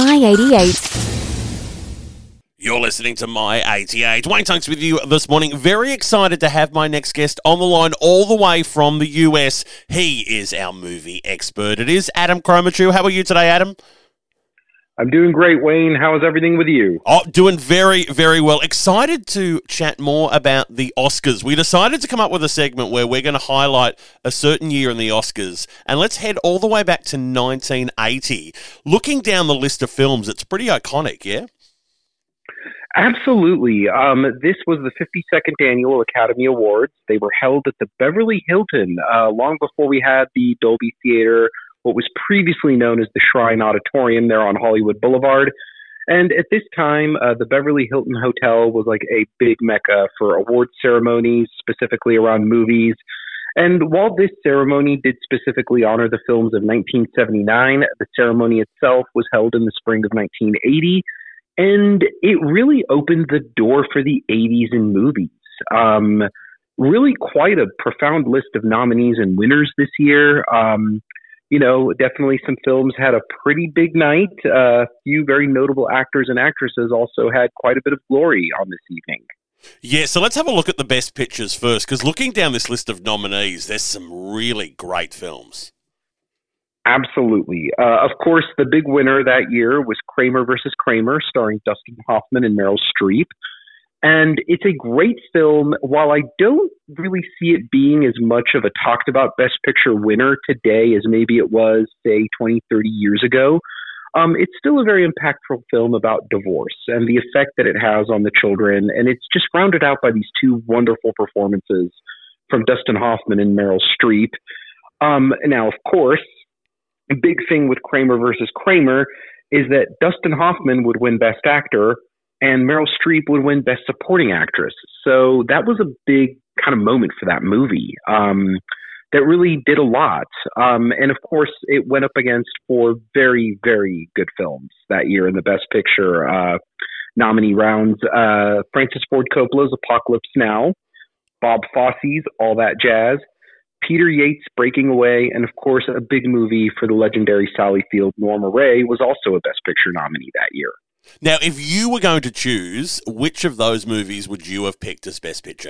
My 88. You're listening to My 88. Wayne Tunks with you this morning. Very excited to have my next guest on the line all the way from the US. He is our movie expert. It is Adam Cromachu. How are you today, Adam? I'm doing great, Wayne. How is everything with you? Oh, doing very, very well. Excited to chat more about the Oscars. We decided to come up with a segment where we're going to highlight a certain year in the Oscars. And let's head all the way back to 1980. Looking down the list of films, it's pretty iconic, yeah? Absolutely. This was the 52nd Annual Academy Awards. They were held at the Beverly Hilton long before we had the Dolby Theater, what was previously known as the Shrine Auditorium there on Hollywood Boulevard. And at this time, the Beverly Hilton Hotel was like a big mecca for award ceremonies, specifically around movies. And while this ceremony did specifically honor the films of 1979, the ceremony itself was held in the spring of 1980. And it really opened the door for the 80s in movies. Really quite a profound list of nominees and winners this year. Definitely some films had a pretty big night. A few very notable actors and actresses also had quite a bit of glory on this evening. Yeah, so let's have a look at the best pictures first, because looking down this list of nominees, there's some really great films. Absolutely. Of course, the big winner that year was Kramer versus Kramer, starring Dustin Hoffman and Meryl Streep. And it's a great film. While I don't really see it being as much of a talked about Best Picture winner today as maybe it was, say, 20, 30 years ago, it's still a very impactful film about divorce and the effect that it has on the children. And it's just rounded out by these two wonderful performances from Dustin Hoffman and Meryl Streep. Now, of course, the big thing with Kramer versus Kramer is that Dustin Hoffman would win Best Actor and Meryl Streep would win Best Supporting Actress. So that was a big kind of moment for that movie that really did a lot. And of course, it went up against four very, very good films that year in the Best Picture nominee rounds. Francis Ford Coppola's Apocalypse Now, Bob Fosse's All That Jazz, Peter Yates' Breaking Away, and of course, a big movie for the legendary Sally Field, Norma Rae, was also a Best Picture nominee that year. Now, if you were going to choose, which of those movies would you have picked as Best Picture?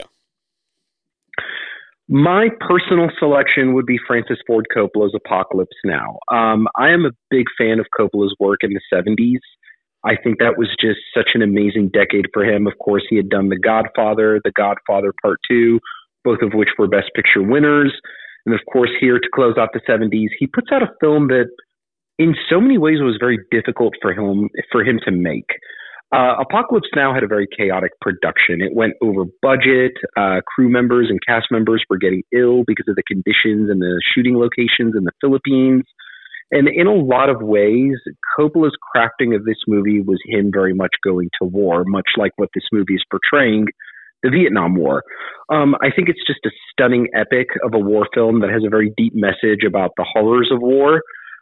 My personal selection would be Francis Ford Coppola's Apocalypse Now. I am a big fan of Coppola's work in the 70s. I think that was just such an amazing decade for him. Of course, he had done The Godfather Part 2, both of which were Best Picture winners. And of course, here to close out the 70s, he puts out a film that in so many ways was very difficult for him to make. Apocalypse Now had a very chaotic production. It went over budget. Crew members and cast members were getting ill because of the conditions and the shooting locations in the Philippines. And in a lot of ways, Coppola's crafting of this movie was him very much going to war, much like what this movie is portraying, the Vietnam War. I think it's just a stunning epic of a war film that has a very deep message about the horrors of war.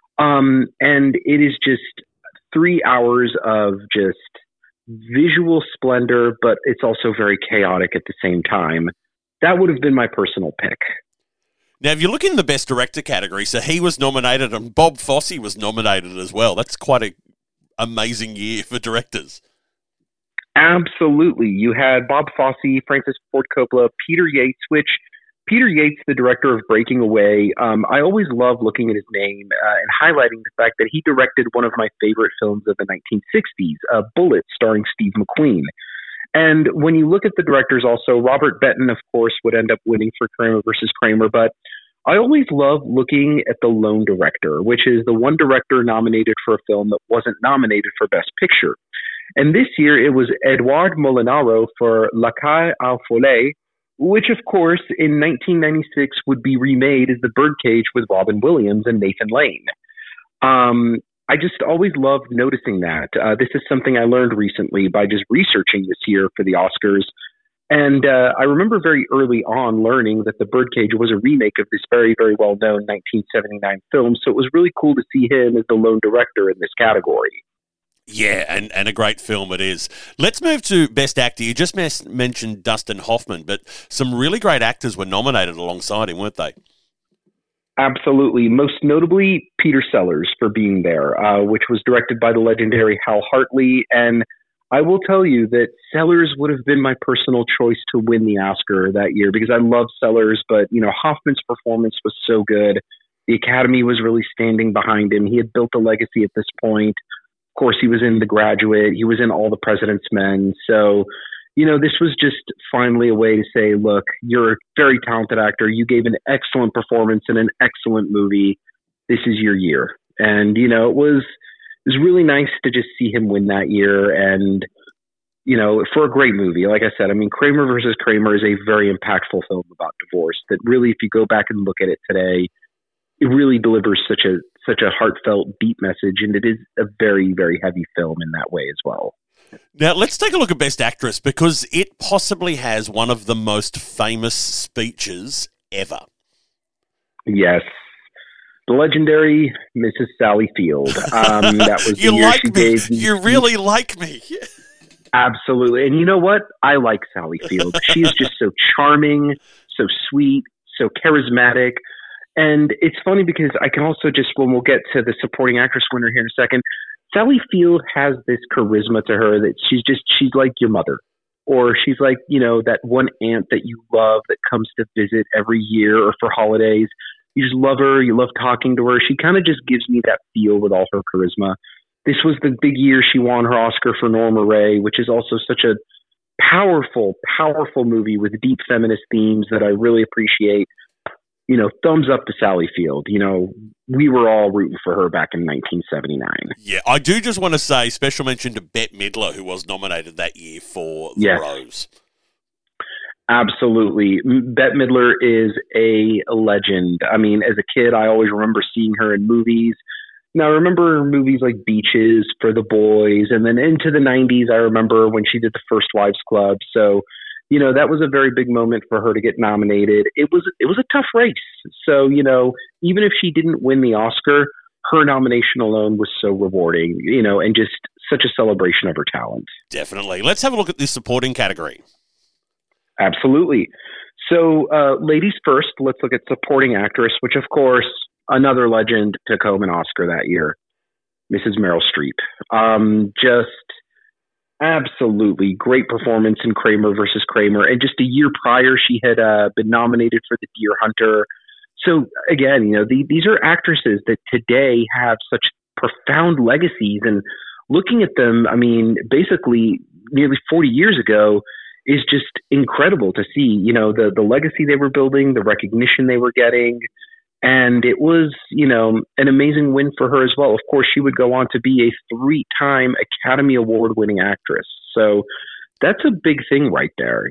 And it is just 3 hours of just visual splendor, but it's also very chaotic at the same time. That would have been my personal pick. Now, if you look in the Best Director category, so he was nominated and Bob Fosse was nominated as well. That's quite an amazing year for directors. Absolutely. You had Bob Fosse, Francis Ford Coppola, Peter Yates, which Peter Yates, the director of Breaking Away, I always love looking at his name and highlighting the fact that he directed one of my favorite films of the 1960s, Bullet, starring Steve McQueen. And when you look at the directors also, Robert Benton, of course, would end up winning for Kramer versus Kramer, but I always love looking at the lone director, which is the one director nominated for a film that wasn't nominated for Best Picture. And this year it was Edouard Molinaro for La Caille au Follet, which, of course, in 1996 would be remade as The Birdcage with Robin Williams and Nathan Lane. I just always loved noticing that. This is something I learned recently by just researching this year for the Oscars. And I remember very early on learning that The Birdcage was a remake of this very, very well-known 1979 film. So it was really cool to see him as the lone director in this category. Yeah, and a great film it is. Let's move to Best Actor. You just mentioned Dustin Hoffman, but some really great actors were nominated alongside him, weren't they? Absolutely. Most notably, Peter Sellers for being there, which was directed by the legendary Hal Hartley. And I will tell you that Sellers would have been my personal choice to win the Oscar that year because I love Sellers, but Hoffman's performance was so good. The Academy was really standing behind him. He had built a legacy at this point. Of course, he was in The Graduate. He was in All the President's Men. So, this was just finally a way to say, look, you're a very talented actor. You gave an excellent performance in an excellent movie. This is your year. And, it was really nice to just see him win that year. And, for a great movie, like I said, Kramer versus Kramer is a very impactful film about divorce that really, if you go back and look at it today, it really delivers such a heartfelt, deep message. And it is a very, very heavy film in that way as well. Now, let's take a look at Best Actress because it possibly has one of the most famous speeches ever. Yes. The legendary Mrs. Sally Field. That was you like me. You really like me. Absolutely. And you know what? I like Sally Field. She is just so charming, so sweet, so charismatic. And it's funny because I can also when we'll get to the supporting actress winner here in a second, Sally Field has this charisma to her that she's like your mother, or she's like, that one aunt that you love that comes to visit every year or for holidays. You just love her. You love talking to her. She kind of just gives me that feel with all her charisma. This was the big year she won her Oscar for Norma Ray, which is also such a powerful, powerful movie with deep feminist themes that I really appreciate. Thumbs up to Sally Field. We were all rooting for her back in 1979. Yeah, I do just want to say special mention to Bette Midler, who was nominated that year for The Rose. Absolutely. Bette Midler is a legend. As a kid, I always remember seeing her in movies. Now, I remember movies like Beaches, For the Boys, and then into the 90s, I remember when she did The First Wives Club. So, that was a very big moment for her to get nominated. It was a tough race. So, even if she didn't win the Oscar, her nomination alone was so rewarding, and just such a celebration of her talent. Definitely. Let's have a look at this supporting category. Absolutely. So, ladies first, let's look at supporting actress, which, of course, another legend took home an Oscar that year, Mrs. Meryl Streep. Just absolutely great performance in Kramer versus Kramer. And just a year prior, she had been nominated for The Deer Hunter. So again, these are actresses that today have such profound legacies. And looking at them, basically nearly 40 years ago is just incredible to see, the legacy they were building, the recognition they were getting. And it was, an amazing win for her as well. Of course, she would go on to be a 3-time Academy Award-winning actress. So that's a big thing right there.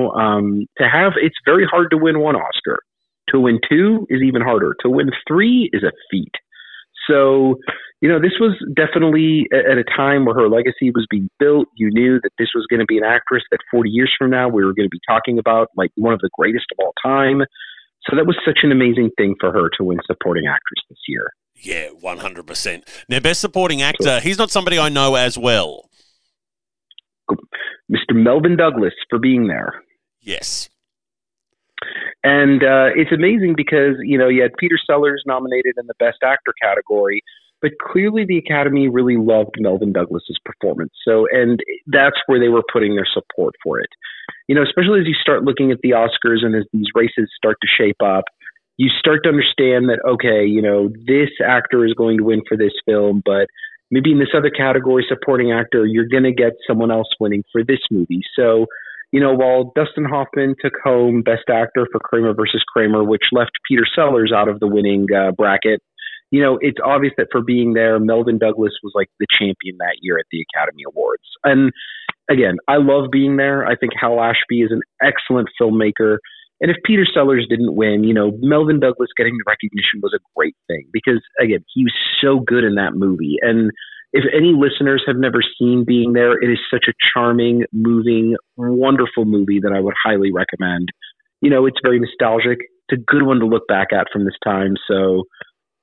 It's very hard to win one Oscar. To win 2 is even harder. To win 3 is a feat. So, this was definitely at a time where her legacy was being built. You knew that this was going to be an actress that 40 years from now we were going to be talking about like one of the greatest of all time. So that was such an amazing thing for her to win supporting actress this year. Yeah, 100%. Now, best supporting actor, he's not somebody I know as well. Mr. Melvyn Douglas for being there. Yes. And it's amazing because, you had Peter Sellers nominated in the Best Actor category, but clearly the Academy really loved Melvyn Douglas's performance. So, and that's where they were putting their support for it. Especially as you start looking at the Oscars and as these races start to shape up, you start to understand that, okay, this actor is going to win for this film, but maybe in this other category, supporting actor, you're going to get someone else winning for this movie. So, while Dustin Hoffman took home Best Actor for Kramer versus Kramer, which left Peter Sellers out of the winning bracket, it's obvious that for being there, Melvyn Douglas was like the champion that year at the Academy Awards. And again, I love being there. I think Hal Ashby is an excellent filmmaker. And if Peter Sellers didn't win, Melvyn Douglas getting the recognition was a great thing because, again, he was so good in that movie. And if any listeners have never seen Being There, it is such a charming, moving, wonderful movie that I would highly recommend. It's very nostalgic. It's a good one to look back at from this time. So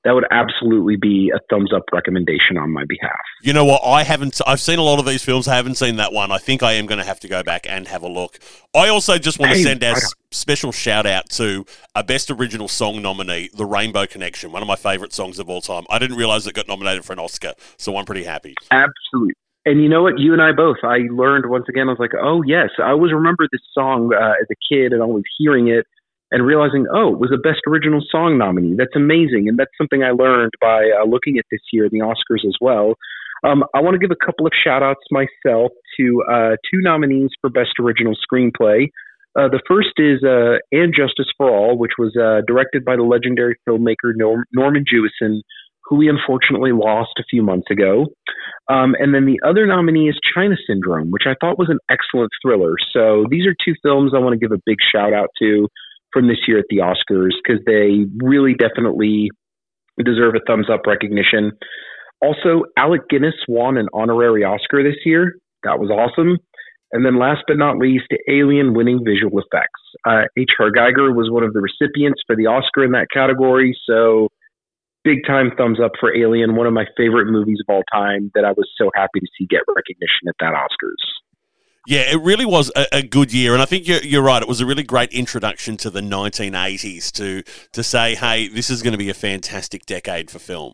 that would absolutely be a thumbs up recommendation on my behalf. You know what? I've seen a lot of these films. I haven't seen that one. I think I am going to have to go back and have a look. I also just want to send our special shout out to a Best Original Song nominee, The Rainbow Connection, one of my favorite songs of all time. I didn't realize it got nominated for an Oscar, so I'm pretty happy. Absolutely. And you know what? You and I both, I learned once again, I was like, oh, yes, I always remember this song as a kid and always hearing it and realizing, oh, it was a Best Original Song nominee. That's amazing. And that's something I learned by looking at this year, the Oscars as well. I want to give a couple of shout outs myself to two nominees for Best Original Screenplay. The first is And Justice for All, which was directed by the legendary filmmaker Norman Jewison, who we unfortunately lost a few months ago. And then the other nominee is China Syndrome, which I thought was an excellent thriller. So these are two films I want to give a big shout out to from this year at the Oscars, because they really definitely deserve a thumbs up recognition. Also, Alec Guinness won an honorary Oscar this year. That was awesome. And then last but not least, Alien winning visual effects. H.R. Geiger was one of the recipients for the Oscar in that category. So big time thumbs up for Alien, one of my favorite movies of all time that I was so happy to see get recognition at that Oscars. Yeah, it really was a good year, and I think you're right. It was a really great introduction to the 1980s to say, hey, this is going to be a fantastic decade for film.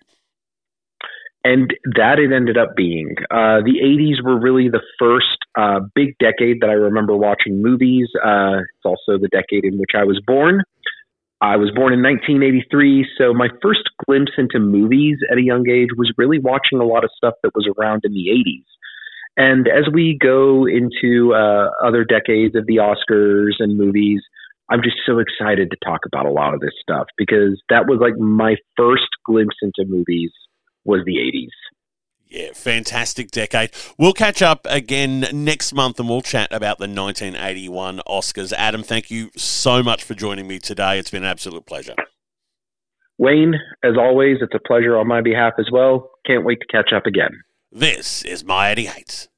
And that it ended up being. The 80s were really the first big decade that I remember watching movies. It's also the decade in which I was born. I was born in 1983, so my first glimpse into movies at a young age was really watching a lot of stuff that was around in the 80s. And as we go into other decades of the Oscars and movies, I'm just so excited to talk about a lot of this stuff, because that was like my first glimpse into movies was the 80s. Yeah, fantastic decade. We'll catch up again next month and we'll chat about the 1981 Oscars. Adam, thank you so much for joining me today. It's been an absolute pleasure. Wayne, as always, it's a pleasure on my behalf as well. Can't wait to catch up again. This is My 88.